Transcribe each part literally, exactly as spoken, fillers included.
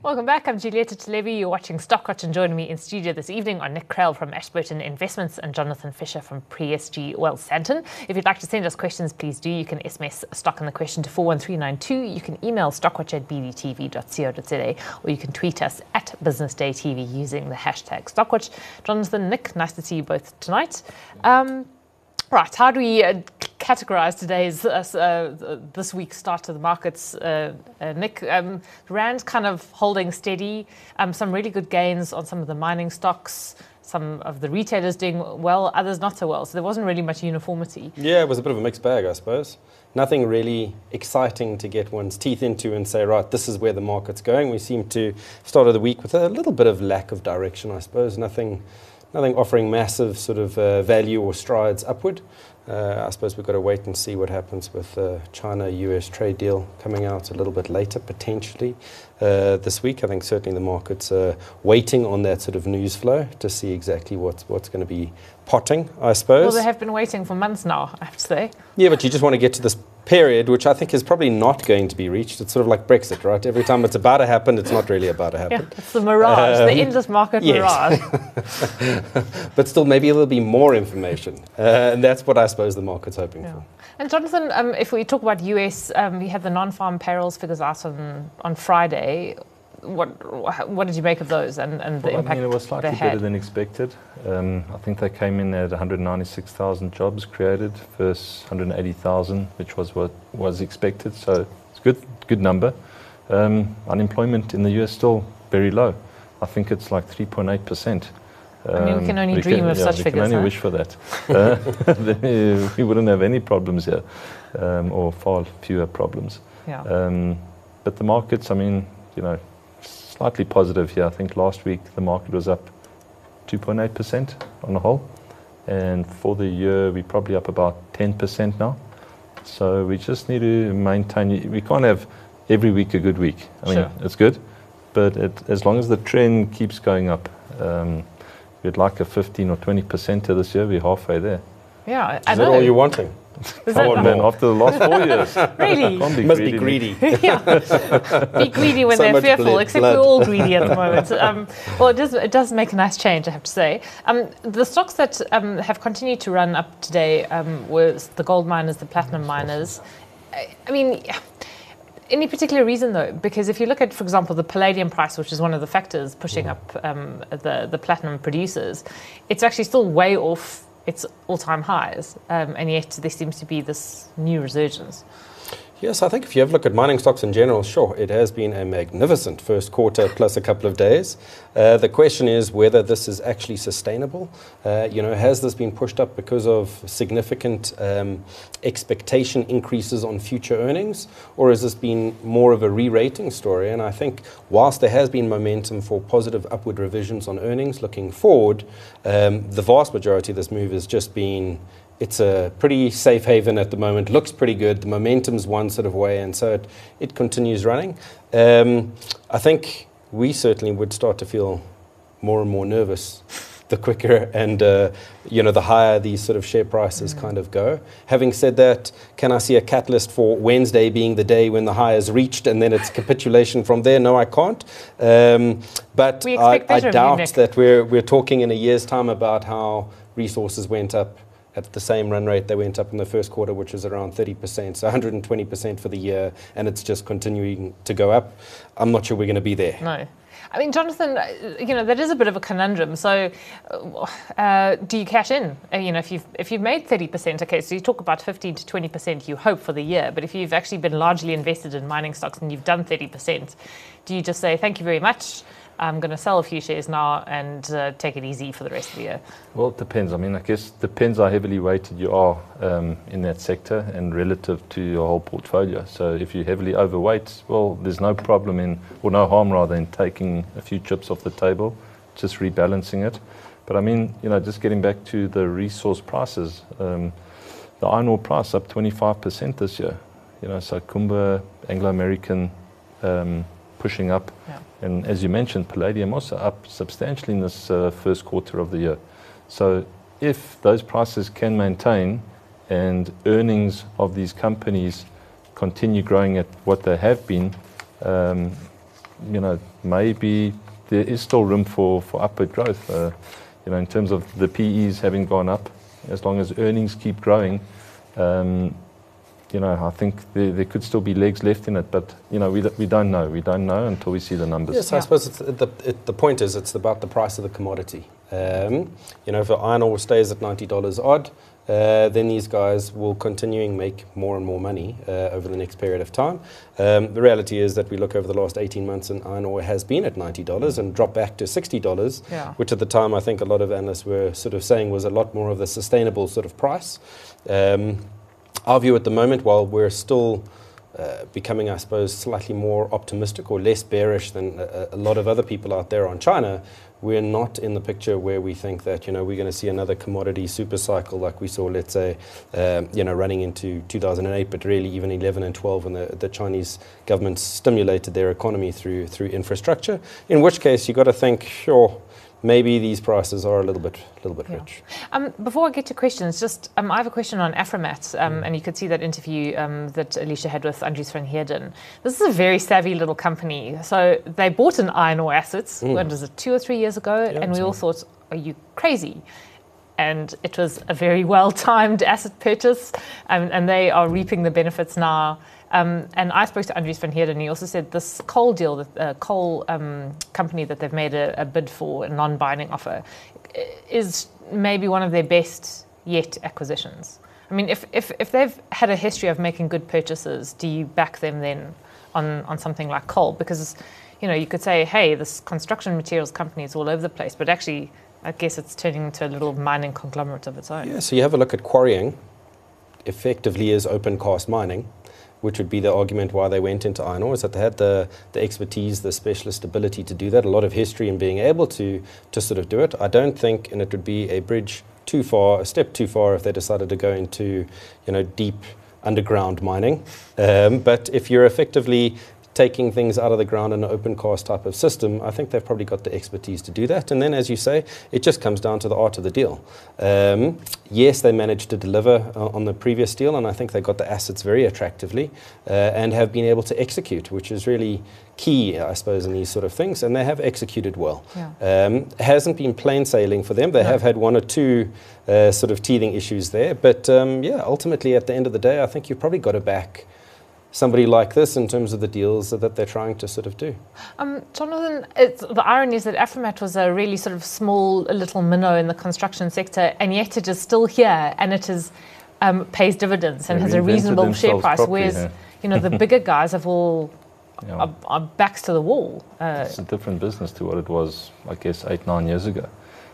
Welcome back. I'm Julieta Televi. You're watching Stockwatch, and joining me in studio this evening are Nick Krell from Ashburton Investments and Jonathan Fisher from Pre-S G Wealth Sandton. If you'd like to send us questions, please do. You can S M S Stock in the Question to four one three nine two. You can email stockwatch at b d t v dot co dot z a, or you can tweet us at Business Day T V using the hashtag Stockwatch. Jonathan, Nick, nice to see you both tonight. Um, right, how do we uh, categorize today's uh, uh, this week's start to the markets? Uh, uh, Nick, um, Rand kind of holding steady, um, some really good gains on some of the mining stocks, some of the retailers doing well, others not so well. So there wasn't really much uniformity. Yeah, it was a bit of a mixed bag, I suppose. Nothing really exciting to get one's teeth into and say, right, this is where the market's going. We seem to start the week with a little bit of lack of direction, I suppose. Nothing, nothing offering massive sort of uh, value or strides upward. Uh, I suppose we've got to wait and see what happens with the uh, China-U S trade deal coming out a little bit later, potentially, uh, this week. I think certainly the market's uh, waiting on that sort of news flow to see exactly what's, what's going to be potting, I suppose. Well, they have been waiting for months now, I have to say. Yeah, but you just want to get to this period, which I think is probably not going to be reached. It's sort of like Brexit, right? Every time it's about to happen, it's not really about to happen. Yeah, it's the mirage, um, the endless market yes. mirage. But still, maybe there'll be more information. Uh, and that's what I suppose the market's hoping yeah. for. And Jonathan, um, if we talk about U S, um, we had the non-farm payrolls figures out on, on Friday. What what did you make of those and, and the well, impact I mean, it was slightly they had? better than expected. Um, I think they came in at one hundred ninety-six thousand jobs created versus one hundred eighty thousand, which was what was expected. So it's good, good number. Um, unemployment in the U S still very low. I think it's like three point eight percent. Um, I mean, we can only we dream can, of yeah, such we figures. We can only huh? wish for that. uh, then we wouldn't have any problems here, um, or far fewer problems. Yeah. Um, but the markets, I mean, you know, slightly positive here. I think last week the market was up two point eight percent on the whole. And for the year, we're probably up about ten percent now. So we just need to maintain. We can't have every week a good week. I mean, sure. It's good. But it, as long as the trend keeps going up, um, we'd like a fifteen or twenty percent this year. We're halfway there. Yeah, Is I that know. all you're wanting? Is Come on, man, after the last four years. Really? Can't be Must greedy, be greedy. yeah, be greedy when So they're much fearful. blood. Except we're all greedy at the moment. Um, well, it does it does make a nice change, I have to say. Um, the stocks that um, have continued to run up today um, were the gold miners, the platinum miners. I, I mean. Any particular reason, though? Because if you look at, for example, the palladium price, which is one of the factors pushing Mm. up um, the, the platinum producers, it's actually still way off its all-time highs, um, and yet there seems to be this new resurgence. Yes, I think if you have a look at mining stocks in general, sure, it has been a magnificent first quarter plus a couple of days. Uh, the question is whether this is actually sustainable. Uh, you know, has this been pushed up because of significant um, expectation increases on future earnings, or has this been more of a re-rating story? And I think whilst there has been momentum for positive upward revisions on earnings looking forward, um, the vast majority of this move has just been it's a pretty safe haven at the moment, looks pretty good, the momentum's one sort of way, and so it, it continues running. Um, I think we certainly would start to feel more and more nervous the quicker and, uh, you know, the higher these sort of share prices mm. kind of go. Having said that, can I see a catalyst for Wednesday being the day when the high is reached and then it's capitulation from there? No, I can't. Um, but I, I doubt that we're, we're talking in a year's time about how resources went up at the same run rate they went up in the first quarter, which was around thirty percent, so one hundred twenty percent for the year, and it's just continuing to go up. I'm not sure we're going to be there. No. I mean, Jonathan, you know, that is a bit of a conundrum. So uh, do you cash in? Uh, you know, if you've, if you've made thirty percent, okay, so you talk about fifteen to twenty percent you hope for the year, but if you've actually been largely invested in mining stocks and you've done thirty percent, do you just say, thank you very much, I'm going to sell a few shares now and uh, take it easy for the rest of the year? Well, it depends. I mean, I guess it depends how heavily weighted you are um, in that sector and relative to your whole portfolio. So if you're heavily overweight, well, there's no problem in, or no harm rather, in taking a few chips off the table, just rebalancing it. But I mean, you know, just getting back to the resource prices, um, the iron ore price up twenty-five percent this year. You know, so Kumba, Anglo American, um, pushing up. Yeah. And as you mentioned, palladium also up substantially in this uh, first quarter of the year. So if those prices can maintain and earnings of these companies continue growing at what they have been, um, you know, maybe there is still room for, for upward growth. Uh, you know, in terms of the P Es having gone up, as long as earnings keep growing, um, you know, I think there, there could still be legs left in it, but, you know, we, we don't know. We don't know until we see the numbers. Yes, I suppose it's the, it, the point is it's about the price of the commodity. Um, you know, if iron ore stays at ninety dollars odd, uh, then these guys will continuing make more and more money uh, over the next period of time. Um, the reality is that we look over the last eighteen months and iron ore has been at ninety dollars and dropped back to sixty dollars, yeah. which at the time I think a lot of analysts were sort of saying was a lot more of the sustainable sort of price. Um, Our view at the moment, while we're still uh, becoming, I suppose, slightly more optimistic or less bearish than a, a lot of other people out there on China, we're not in the picture where we think that, you know, we're going to see another commodity super cycle like we saw, let's say, um, you know, running into two thousand eight, but really even eleven and twelve when the, the Chinese government stimulated their economy through through infrastructure, in which case you've got to think, sure, maybe these prices are a little bit, little bit yeah. rich. Um, before I get to questions, just um, I have a question on Afrimat, um, mm. and you could see that interview um, that Alicia had with Andries van Heerden. This is a very savvy little company. So they bought an iron ore assets, mm. when was it, two or three years ago, yeah, and we all thought, are you crazy? And it was a very well-timed asset purchase, um, and they are reaping the benefits now. Um, and I spoke to Andries van Heerden, and he also said this coal deal, the uh, coal um, company that they've made a, a bid for, a non-binding offer, is maybe one of their best yet acquisitions. I mean, if, if, if they've had a history of making good purchases, do you back them then on, on something like coal? Because, you know, you could say, hey, this construction materials company is all over the place, but actually, I guess it's turning into a little mining conglomerate of its own. Yeah, so you have a look at quarrying, effectively is open cast mining, which would be the argument why they went into iron ore, is that they had the, the expertise, the specialist ability to do that, a lot of history in being able to, to sort of do it. I don't think, and it would be a bridge too far, a step too far if they decided to go into, you know, deep underground mining. Um, but if you're effectively taking things out of the ground in an open cast type of system, I think they've probably got the expertise to do that. And then, as you say, it just comes down to the art of the deal. Um, yes, they managed to deliver uh, on the previous deal, and I think they got the assets very attractively uh, and have been able to execute, which is really key, I suppose, in these sort of things. And they have executed well. Yeah. Um, it hasn't been plain sailing for them. They no. have had one or two uh, sort of teething issues there. But um, yeah, ultimately, at the end of the day, I think you've probably got to back somebody like this in terms of the deals that they're trying to sort of do. Um, Jonathan, it's, the irony is that Afrimat was a really sort of small little minnow in the construction sector, and yet it is still here, and it is um, pays dividends and they has a reasonable share price, properly, whereas yeah. you know the bigger guys have all yeah. are, are backs to the wall. Uh, it's a different business to what it was, I guess, eight, nine years ago.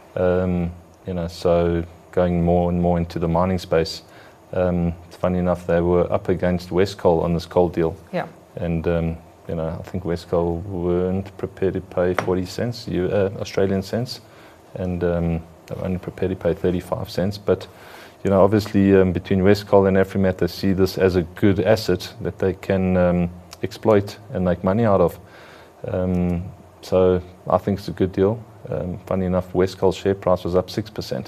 Um, you know, so going more and more into the mining space. Um, funny enough, they were up against Westcoal on this coal deal. Yeah. And, um, you know, I think Westcoal weren't prepared to pay forty cents, uh, Australian cents, and um, they were only prepared to pay thirty-five cents. But, you know, obviously um, between Westcoal and Afrimat, they see this as a good asset that they can um, exploit and make money out of. Um, so I think it's a good deal. Um, funny enough, Westcoal's share price was up six percent.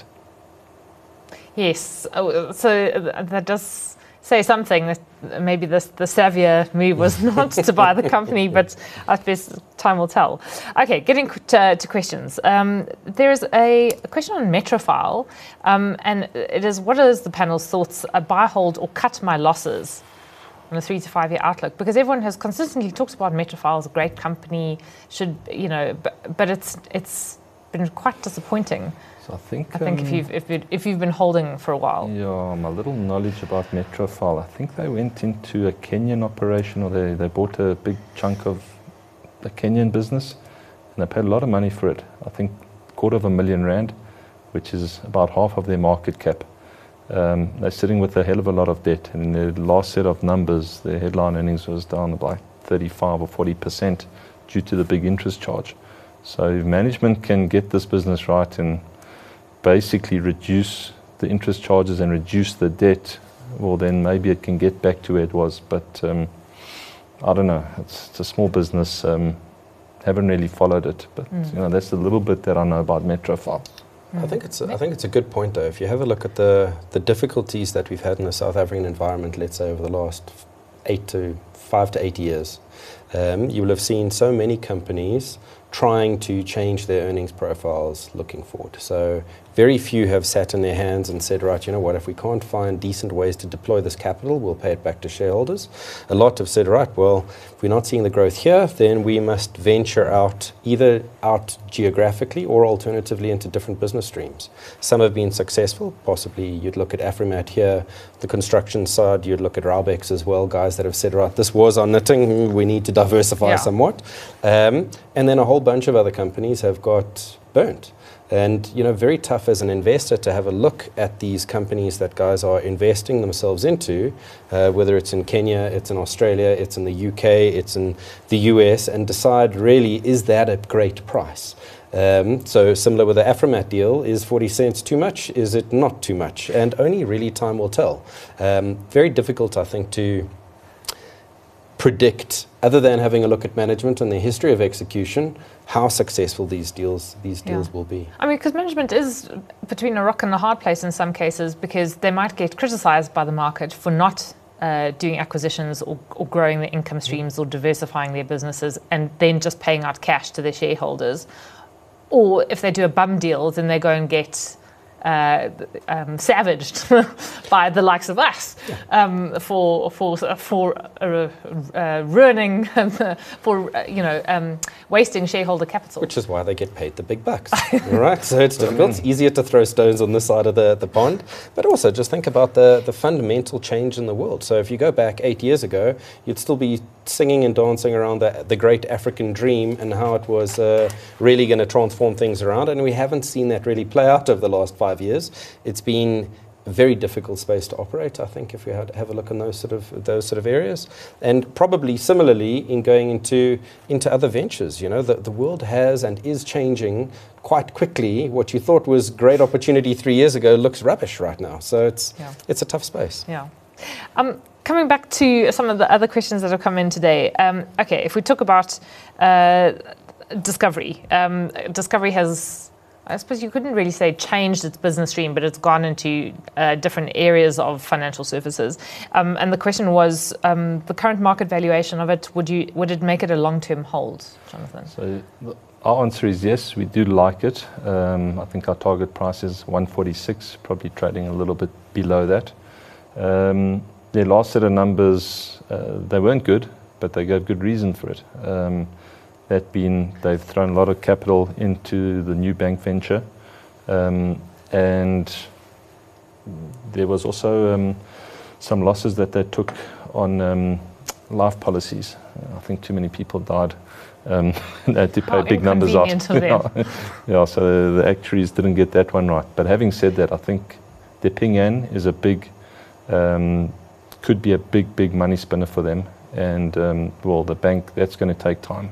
Yes, so that does say something, that maybe this, the savvier move was not to buy the company, but I suppose time will tell. Okay, getting to, to questions. Um, there is a, a question on Metrofile, um, and it is, what is the panel's thoughts, uh, buy, hold, or cut my losses on a three to five year outlook? Because everyone has consistently talked about Metrofile as a great company, should, you know, but, but it's it's been quite disappointing. I think, I think um, if you've if, you, if you've been holding for a while. Yeah, my little knowledge about Metrofile. I think they went into a Kenyan operation, or they, they bought a big chunk of the Kenyan business, and they paid a lot of money for it. I think a quarter of a million rand, which is about half of their market cap. Um, they're sitting with a hell of a lot of debt, and in their last set of numbers, their headline earnings was down by thirty-five or forty percent due to the big interest charge. So if management can get this business right and basically reduce the interest charges and reduce the debt, well, then maybe it can get back to where it was. But um, I don't know. It's, it's a small business. Um, haven't really followed it, but mm. you know, that's a little bit that I know about Metrofile. Mm. I think it's a, I think it's a good point, though. If you have a look at the the difficulties that we've had in the South African environment, let's say over the last eight to five to eight years, um, you will have seen so many companies trying to change their earnings profiles looking forward. So very few have sat in their hands and said, right, you know what, if we can't find decent ways to deploy this capital, we'll pay it back to shareholders. A lot have said, right, well, if we're not seeing the growth here, then we must venture out, either out geographically or alternatively into different business streams. Some have been successful. Possibly you'd look at Afrimat here, the construction side, you'd look at Raubex as well, guys that have said, right, this was our knitting, we need to diversify yeah. somewhat. Um, and then a whole bunch of other companies have got burnt. And, you know, very tough as an investor to have a look at these companies that guys are investing themselves into, uh, whether it's in Kenya, it's in Australia, it's in the U K, it's in the U S, and decide really, is that a great price? Um, so similar with the Afrimat deal, is forty cents too much? Is it not too much? And only really time will tell. Um, very difficult, I think, to predict, other than having a look at management and the history of execution, how successful these deals these deals yeah. will be. I mean, because management is between a rock and a hard place in some cases, because they might get criticised by the market for not uh, doing acquisitions or, or growing their income streams or diversifying their businesses, and then just paying out cash to their shareholders. Or if they do a bum deal, then they go and get Uh, um, savaged by the likes of us yeah. um, for for for uh, uh, ruining for uh, you know um, wasting shareholder capital. Which is why they get paid the big bucks, right? So it's difficult. It's easier to throw stones on this side of the, the pond, but also just think about the the fundamental change in the world. So if you go back eight years ago, you'd still be singing and dancing around the, the great African dream and how it was uh, really going to transform things around, and we haven't seen that really play out over the last five years. It's been a very difficult space to operate, I think, if we had have a look in those sort of those sort of areas. And probably similarly in going into into other ventures, you know, the, the world has and is changing quite quickly. What you thought was great opportunity three years ago looks rubbish right now. So it's yeah. it's a tough space. Yeah. Um, coming back to some of the other questions that have come in today. Um, okay, if we talk about uh, Discovery, um, Discovery has, I suppose you couldn't really say changed its business stream, but it's gone into uh, different areas of financial services. Um, and the question was, um, the current market valuation of it, would you would it make it a long-term hold, Jonathan? So our answer is yes, we do like it. Um, I think our target price is one forty-six, probably trading a little bit below that. Um, their last set of numbers, uh, they weren't good, but they gave good reason for it. Um, That being, they've thrown a lot of capital into the new bank venture, um, and there was also um, some losses that they took on um, life policies. I think too many people died. Um, they had to pay How big numbers out. inconvenient. Yeah, so the, the actuaries didn't get that one right. But having said that, I think the Ping An is a big, um, could be a big, big money spinner for them. And um, well, the bank, that's going to take time.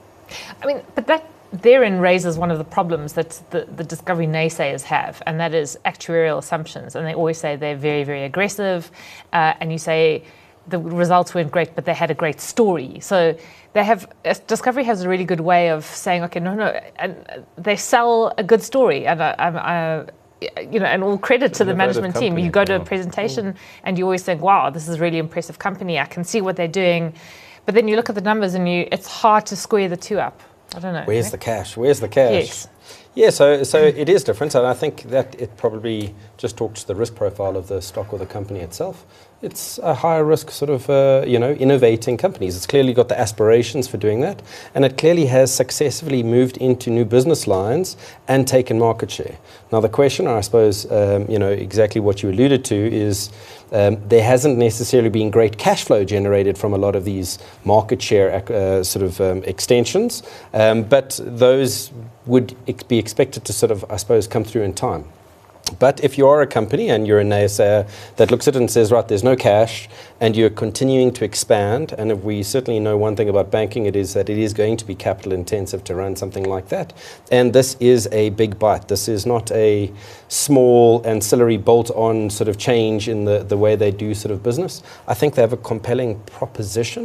I mean, but that therein raises one of the problems that the, the Discovery naysayers have, and that is actuarial assumptions. And they always say they're very, very aggressive. Uh, and you say the results weren't great, but they had a great story. So they have, uh, Discovery has a really good way of saying, okay, no, no, and they sell a good story. And I, I, I you know, and all credit to the management team. You go to a presentation and you always think, wow, this is a really impressive company. I can see what they're doing. But then you look at the numbers and you, it's hard to square the two up. I don't know. Where's right? the cash? Where's the cash? Yes. Yeah, so so it is different, and I think that it probably just talks to the risk profile of the stock or the company itself. It's a higher risk sort of, uh, you know, innovating companies. It's clearly got the aspirations for doing that, and it clearly has successfully moved into new business lines and taken market share. Now, the question, I suppose, um, you know, exactly what you alluded to is um, there hasn't necessarily been great cash flow generated from a lot of these market share uh, sort of um, extensions, um, but those would ex- be expected to sort of, I suppose, come through in time. But if you are a company and you're a naysayer that looks at it and says, right, there's no cash, and you're continuing to expand, and if we certainly know one thing about banking, it is that it is going to be capital intensive to run something like that. And this is a big bite. This is not a small ancillary bolt-on sort of change in the, the way they do sort of business. I think they have a compelling proposition.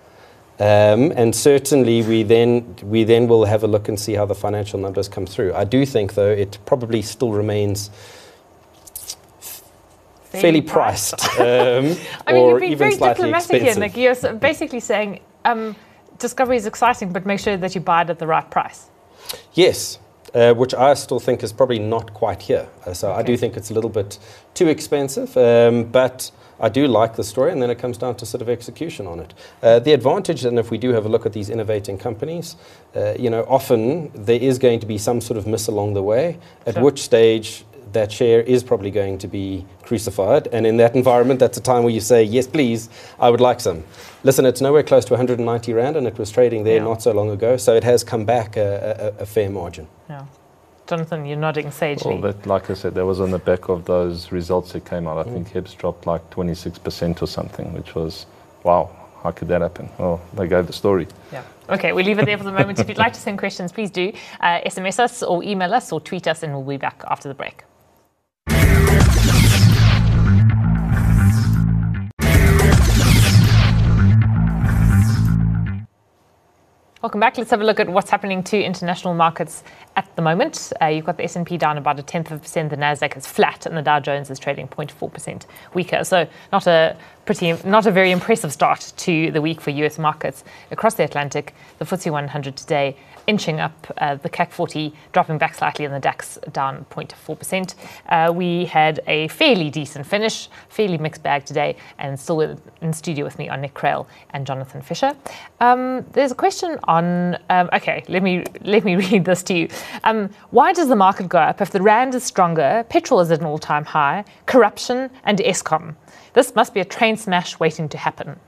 Um, and certainly we then we then will have a look and see how the financial numbers come through. I do think, though, it probably still remains fairly, fairly priced, priced. um, I mean, or you're being even very slightly diplomatic expensive. here, Nick. You're basically saying um, Discovery is exciting, but make sure that you buy it at the right price. Yes. Uh, which I still think is probably not quite here. Uh, so okay. I do think it's a little bit too expensive, um, but I do like the story, and then it comes down to sort of execution on it. Uh, the advantage, and if we do have a look at these innovating companies, uh, you know, often there is going to be some sort of miss along the way, at sure. which stage that share is probably going to be crucified. And in that environment, that's a time where you say, yes, please, I would like some. Listen, it's nowhere close to one hundred ninety rand, and it was trading there yeah. not so long ago, so it has come back a, a, a fair margin. Yeah. Jonathan, you're nodding sagely. Well, that, like I said, that was on the back of those results that came out. I mm. think H E B S dropped like twenty-six percent or something, which was, wow, how could that happen? Well, they gave the story. Yeah. Okay, we'll leave it there for the moment. If you'd like to send questions, please do. Uh, S M S us or email us or tweet us, and we'll be back after the break. Welcome back. Let's have a look at what's happening to international markets at the moment. Uh, you've got the S and P down about a tenth of a percent, the Nasdaq is flat, and the Dow Jones is trading zero point four percent weaker. So not a pretty, not a very impressive start to the week for U S markets across the Atlantic. The F T S E one hundred today inching up, uh, the C A C forty dropping back slightly, and the DAX down zero point four percent. Uh, we had a fairly decent finish, fairly mixed bag today, and still in, in studio with me are Nick Krale and Jonathan Fisher. Um, there's a question on, um, okay, let me let me read this to you. Um, why does the market go up if the rand is stronger, petrol is at an all-time high, corruption and Eskom? This must be a train smash waiting to happen.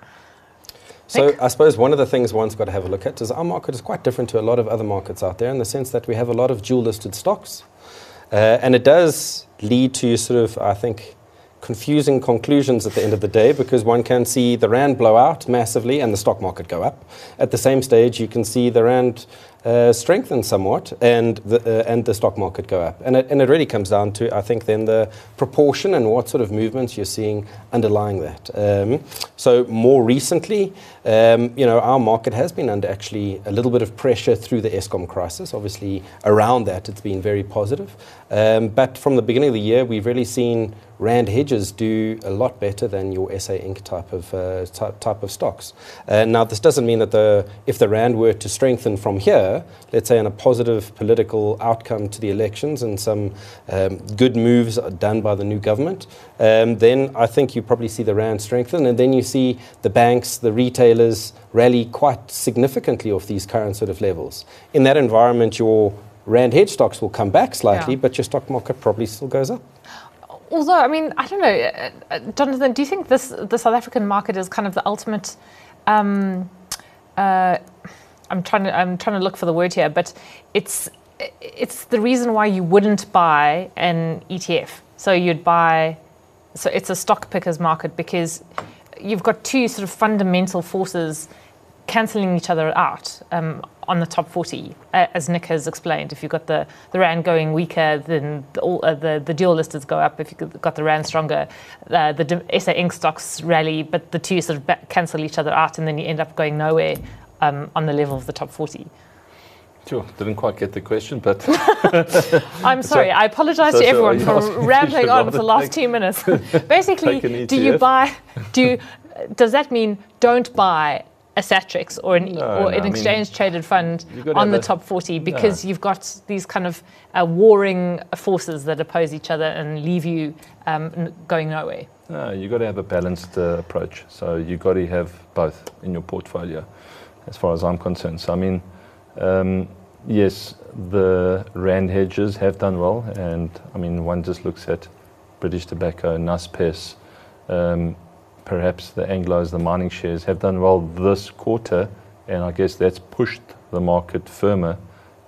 So Nick? I suppose one of the things one's got to have a look at is our market is quite different to a lot of other markets out there in the sense that we have a lot of dual-listed stocks. Uh, and it does lead to sort of, I think, confusing conclusions at the end of the day, because one can see the rand blow out massively and the stock market go up. At the same stage, you can see the rand uh, strengthen somewhat and the, uh, and the stock market go up. And it, and it really comes down to, I think, then the proportion and what sort of movements you're seeing underlying that. Um, so more recently, um, you know, our market has been under actually a little bit of pressure through the Eskom crisis. Obviously, around that, it's been very positive. Um, but from the beginning of the year, we've really seen rand hedges do a lot better than your S A Inc type of uh, type, type of stocks. Uh, now, this doesn't mean that the if the rand were to strengthen from here, let's say in a positive political outcome to the elections and some um, good moves done by the new government, um, then I think you probably see the rand strengthen, and then you see the banks, the retailers rally quite significantly off these current sort of levels. In that environment, your rand hedge stocks will come back slightly, yeah. but your stock market probably still goes up. Although, I mean, I don't know, uh, Jonathan, do you think this the South African market is kind of the ultimate? Um, uh, I'm trying to I'm trying to look for the word here, but it's it's the reason why you wouldn't buy an E T F. So you'd buy, so it's a stock pickers market because you've got two sort of fundamental forces cancelling each other out um, on the top forty, uh, as Nick has explained. If you've got the, the rand going weaker, then the, all, uh, the, the dual listeds go up. If you've got the rand stronger, uh, the S A Inc stocks rally, but the two sort of back, cancel each other out, and then you end up going nowhere um, on the level of the top forty. Sure, didn't quite get the question, but... I'm sorry, so, I apologise so, to everyone so for rambling on for the last two minutes. Basically, do you buy, do you, does that mean don't buy a Satrix or an, no, or no, an exchange-traded fund on the a, top forty because no. you've got these kind of uh, warring forces that oppose each other and leave you um, going nowhere? No, you've got to have a balanced uh, approach. So you've got to have both in your portfolio, as far as I'm concerned. So, I mean, um, yes, the rand hedges have done well. And, I mean, one just looks at British Tobacco, Naspers, um, perhaps the Anglos, the mining shares, have done well this quarter, and I guess that's pushed the market firmer.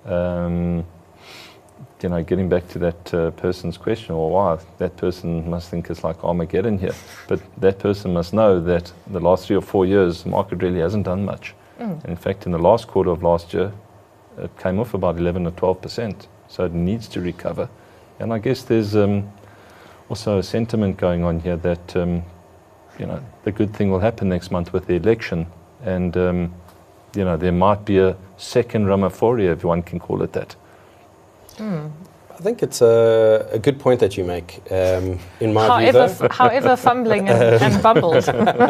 Um, you know, getting back to that uh, person's question, well, wow, that person must think it's like Armageddon here. But that person must know that the last three or four years, the market really hasn't done much. Mm. In fact, in the last quarter of last year, it came off about eleven or twelve percent. So it needs to recover. And I guess there's um, also a sentiment going on here that um, you know, the good thing will happen next month with the election. And, um, you know, there might be a second Ramaphoria, if one can call it that. Mm. I think it's a, a good point that you make. Um, in my however, view, though, f- however fumbling and, and bumbled.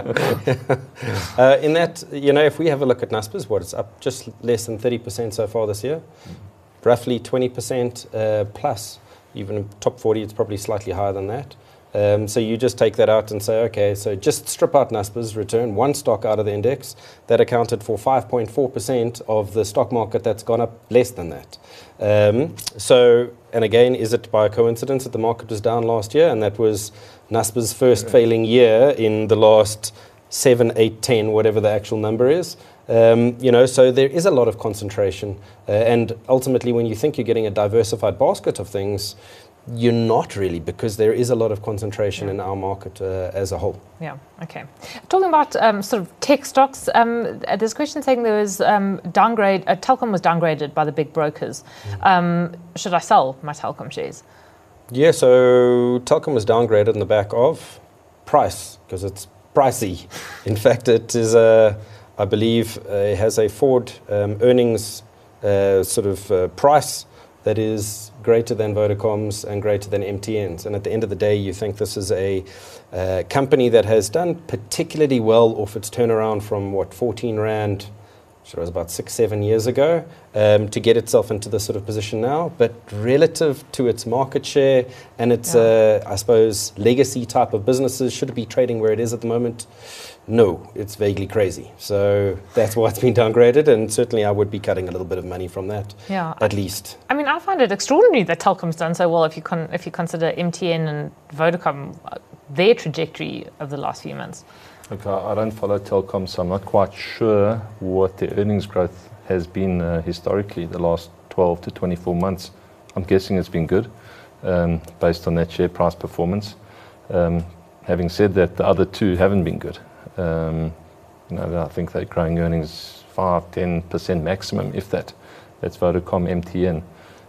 uh, in that, you know, if we have a look at Naspers, what it's up just less than thirty percent so far this year, roughly twenty percent uh, plus. Even in top forty, it's probably slightly higher than that. Um, so you just take that out and say, okay, so just strip out Naspers, return one stock out of the index that accounted for five point four percent of the stock market that's gone up less than that. Um, so, and again, is it by coincidence that the market was down last year and that was Naspers' first right. failing year in the last seven, eight, ten, whatever the actual number is? Um, you know, so there is a lot of concentration. Uh, and ultimately, when you think you're getting a diversified basket of things, you're not really, because there is a lot of concentration yeah. in our market uh, as a whole. Yeah, okay. Talking about um, sort of tech stocks, um, there's a question saying there was um, downgrade, uh, Telkom was downgraded by the big brokers. Mm. Um, should I sell my Telkom shares? Yeah, so Telkom was downgraded on the back of price, because it's pricey. In fact, it is, a, I believe, uh, it has a forward um, earnings uh, sort of uh, price that is greater than Vodacom's and greater than M T N's. And at the end of the day, you think this is a uh, company that has done particularly well off its turnaround from, what, fourteen Rand, which was about six, seven years ago, um, to get itself into this sort of position now. But relative to its market share and its, yeah. uh, I suppose, legacy type of businesses, should it be trading where it is at the moment? No, it's vaguely crazy. So that's why it's been downgraded, and certainly I would be cutting a little bit of money from that, yeah. at least. I mean, I find it extraordinary that Telkom's done so well if you con- if you consider M T N and Vodacom, uh, their trajectory of the last few months. Okay, I don't follow Telkom, so I'm not quite sure what the earnings growth has been uh, historically the last twelve to twenty-four months. I'm guessing it's been good, um, based on that share price performance. Um, having said that, the other two haven't been good. Um, you know, I think they're growing earnings five, ten percent maximum, if that. That's Vodacom, M T N.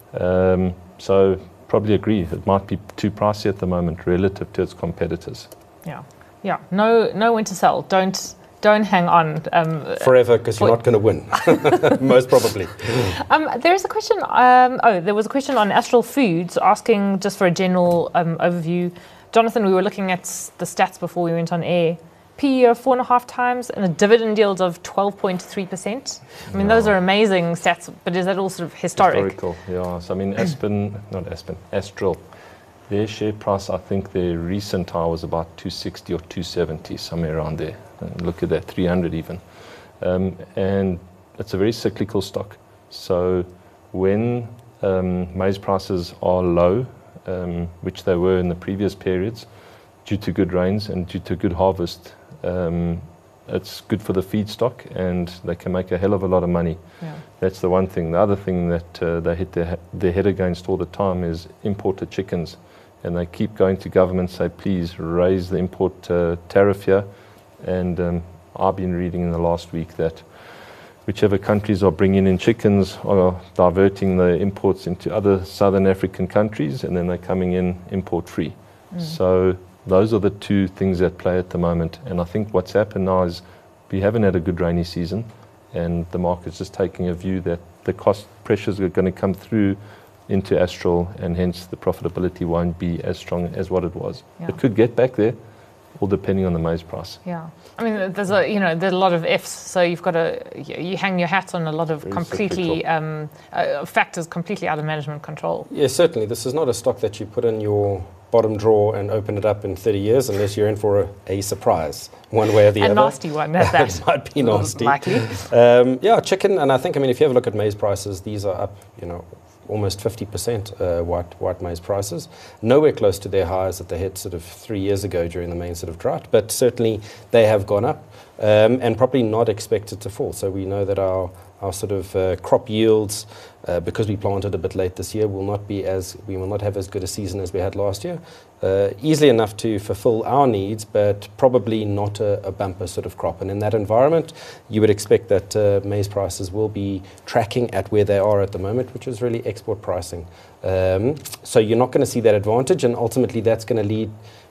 Um, so probably agree, it might be too pricey at the moment relative to its competitors. Yeah, yeah. No, no when to sell. Don't don't hang on um, forever, because you're not going to win, most probably. Um, there is a question. Um, oh, there was a question on Astral Foods asking just for a general um, overview. Jonathan, we were looking at the stats before we went on air. P E of four and a half times and a dividend yield of twelve point three percent. I mean, no. those are amazing stats, but is that all sort of historic? Historical, yeah. So, I mean, Aspen, not Aspen, Astral, their share price, I think their recent high was about two sixty or two seventy, somewhere around there. And look at that, three hundred even. Um, and it's a very cyclical stock. So, when um, maize prices are low, um, which they were in the previous periods, due to good rains and due to good harvest, um, it's good for the feedstock, and they can make a hell of a lot of money. Yeah. That's the one thing. The other thing that uh, they hit their, their head against all the time is imported chickens, and they keep going to government, say, please raise the import uh, tariff here. And um, I've been reading in the last week that whichever countries are bringing in chickens are diverting the imports into other southern African countries, and then they're coming in import free. Mm. So those are the two things at play at the moment. And I think what's happened now is we haven't had a good rainy season, and the market's just taking a view that the cost pressures are going to come through into Astral, and hence the profitability won't be as strong as what it was. Yeah. It could get back there, all depending on the maize price. Yeah, I mean, there's a you know there's a lot of ifs, so you've got to you hang your hat on a lot of Very completely um, uh, factors completely out of management control. Yeah, certainly. This is not a stock that you put in your bottom drawer and open it up in thirty years, unless you're in for a, a surprise, one way or the a other. A nasty one, at that. It might be nasty. Likely. Um, yeah, chicken, and I think, I mean, if you have a look at maize prices, these are up, you know, almost fifty percent uh, white white maize prices. Nowhere close to their highs that they hit sort of three years ago during the main sort of drought, but certainly they have gone up, um, and probably not expected to fall. So we know that our our sort of uh, crop yields, uh, because we planted a bit late this year, will not be as we will not have as good a season as we had last year. Uh, easily enough to fulfill our needs, but probably not a, a bumper sort of crop. And in that environment, you would expect that uh, maize prices will be tracking at where they are at the moment, which is really export pricing. Um, so you're not going to see that advantage, and ultimately that's going to lead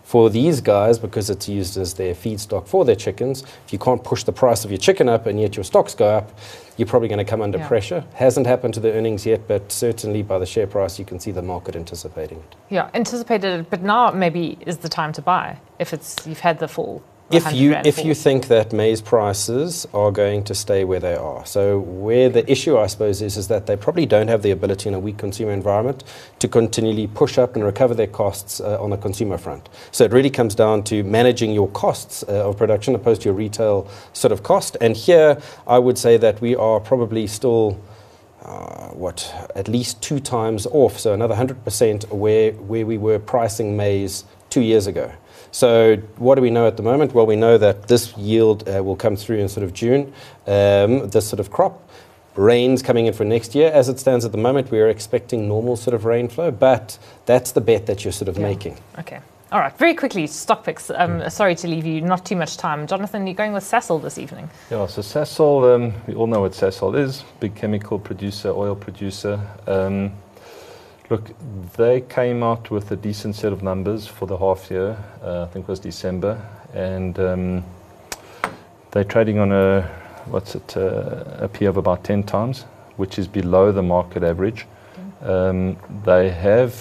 For these guys, because it's used as their feedstock for their chickens, if you can't push the price of your chicken up and yet your stocks go up, you're probably going to come under yeah. pressure. Hasn't happened to the earnings yet, but certainly by the share price, you can see the market anticipating it. Yeah, anticipated it, but now maybe is the time to buy if it's you've had the fall. If you if you think that maize prices are going to stay where they are. So where the issue, I suppose, is, is that they probably don't have the ability in a weak consumer environment to continually push up and recover their costs uh, on the consumer front. So it really comes down to managing your costs uh, of production opposed to your retail sort of cost. And here, I would say that we are probably still Uh, what, at least two times off, so another one hundred percent where, where we were pricing maize two years ago. So what do we know at the moment? Well, we know that this yield uh, will come through in sort of June, um, this sort of crop. Rain's coming in for next year. As it stands at the moment, we are expecting normal sort of rainflow, but that's the bet that you're sort of yeah. making. Okay. All right, very quickly, stock picks. Um, sorry to leave you not too much time. Jonathan, you're going with Sasol this evening. Yeah, so Sasol, um, we all know what Sasol is, big chemical producer, oil producer. Um, look, they came out with a decent set of numbers for the half year, uh, I think it was December, and um, they're trading on a, what's it, uh, a P of about ten times, which is below the market average. Okay. Um, they have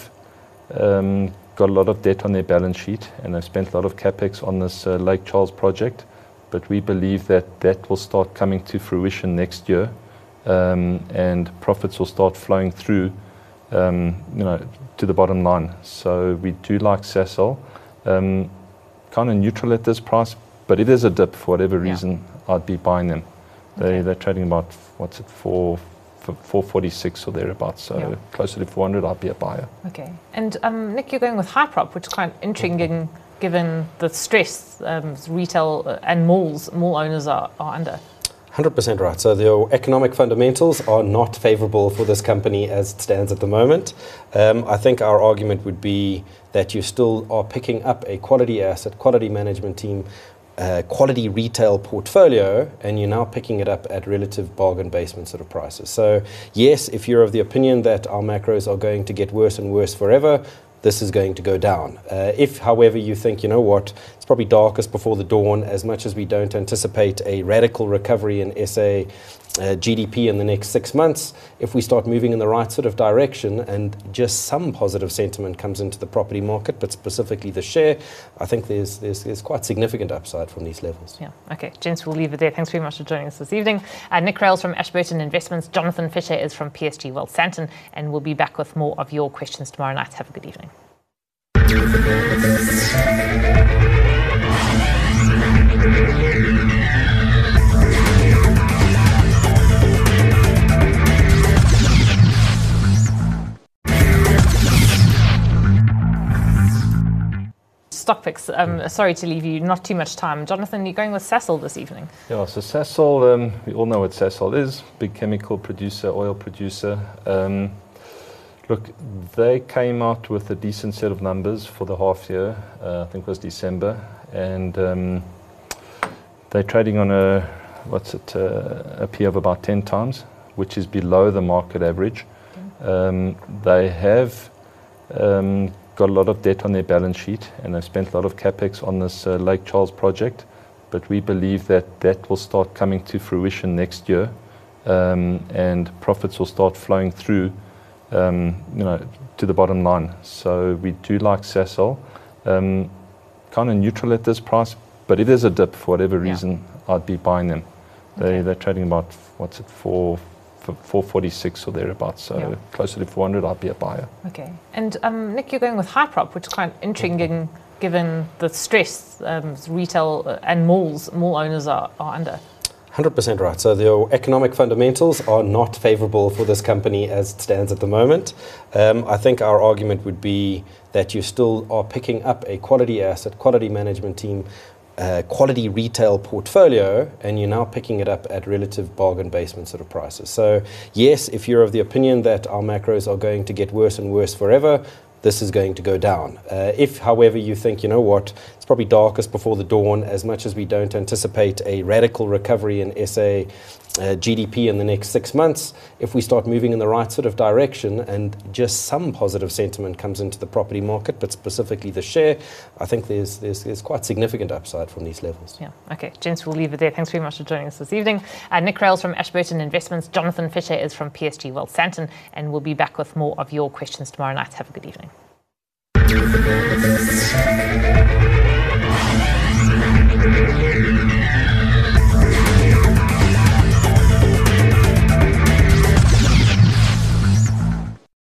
um, got a lot of debt on their balance sheet, and they've spent a lot of capex on this uh, Lake Charles project, but we believe that that will start coming to fruition next year, um, and profits will start flowing through, um, you know, to the bottom line. So we do like Sasol, um, kind of neutral at this price, but it is a dip for whatever reason. Yeah. I'd be buying them. They okay. They're trading about, what's it, four. four forty-six or thereabouts, so yeah. closer to four hundred, I'd be a buyer. Okay. And um, Nick, you're going with Hyprop, which is quite intriguing given the stress um, retail and malls, mall owners are, are under. one hundred percent right. So the economic fundamentals are not favourable for this company as it stands at the moment. Um, I think our argument would be that you still are picking up a quality asset, quality management team, Uh, quality retail portfolio, and you're now picking it up at relative bargain basement sort of prices. So yes, if you're of the opinion that our macros are going to get worse and worse forever, this is going to go down. Uh, if, however, you think, you know what, it's probably darkest before the dawn, as much as we don't anticipate a radical recovery in S A uh, G D P in the next six months, if we start moving in the right sort of direction and just some positive sentiment comes into the property market, but specifically the share, I think there's there's, there's quite significant upside from these levels. Yeah, okay. Gents, we'll leave it there. Thanks very much for joining us this evening. Uh, Nick Rails from Ashburton Investments, Jonathan Fisher is from P S G Wealth Sandton, and we'll be back with more of your questions tomorrow night. Have a good evening. Stock picks. Um, sorry to leave you not too much time. Jonathan, you're going with Sasol this evening. Yeah, so Sasol, um, we all know what Sasol is, big chemical producer, oil producer. Um, look, they came out with a decent set of numbers for the half year, uh, I think it was December, and um, they're trading on a, what's it, uh, a P of about ten times, which is below the market average. Okay. Um, they have um, got a lot of debt on their balance sheet, and they've spent a lot of capex on this uh, Lake Charles project, but we believe that that will start coming to fruition next year, um, and profits will start flowing through, um, you know, to the bottom line. So we do like Sasol, um, kind of neutral at this price, but it is a dip for whatever reason. Yeah. I'd be buying them. They okay. They're trading about, what's it, four. four forty-six or thereabouts, so yeah. closer to four hundred, I'd be a buyer. Okay. And um, Nick, you're going with Hyprop, which is quite intriguing given the stress um, retail and malls, mall owners are, are under. one hundred percent right. So the economic fundamentals are not favourable for this company as it stands at the moment. Um, I think our argument would be that you still are picking up a quality asset, quality management team, Uh, quality retail portfolio, and you're now picking it up at relative bargain basement sort of prices. So yes, if you're of the opinion that our macros are going to get worse and worse forever, this is going to go down. Uh, if, however, you think, you know what, it's probably darkest before the dawn, as much as we don't anticipate a radical recovery in S A uh, G D P in the next six months, if we start moving in the right sort of direction and just some positive sentiment comes into the property market, but specifically the share, I think there's, there's, there's quite significant upside from these levels. Yeah, okay. Gents, we'll leave it there. Thanks very much for joining us this evening. Uh, Nick Rails from Ashburton Investments, Jonathan Fisher is from P S G Wealth Sandton, and we'll be back with more of your questions tomorrow night. Have a good evening.